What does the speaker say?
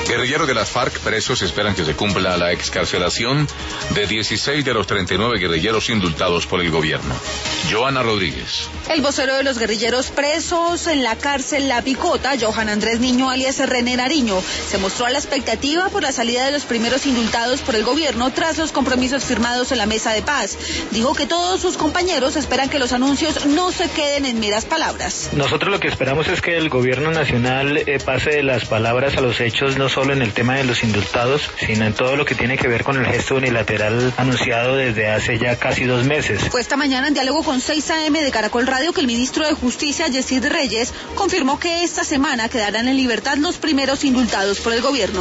Guerrilleros de las FARC presos esperan que se cumpla la excarcelación de 16 de los 39 guerrilleros indultados por el gobierno. Joana Rodríguez. El vocero de los guerrilleros presos en la cárcel La Picota, Johan Andrés Niño alias René Nariño, se mostró a la expectativa por la salida de los primeros indultados por el gobierno tras los compromisos firmados en la mesa de paz. Dijo que todos sus compañeros esperan que los anuncios no se queden en meras palabras. Nosotros lo que esperamos es que el gobierno nacional pase de las palabras a los hechos, no solo en el tema de los indultados, sino en todo lo que tiene que ver con el gesto unilateral anunciado desde hace ya casi 2 meses. Fue esta mañana en diálogo con 6 AM de Caracol Radio que el ministro de Justicia, Yesid Reyes, confirmó que esta semana quedarán en libertad los primeros indultados por el gobierno.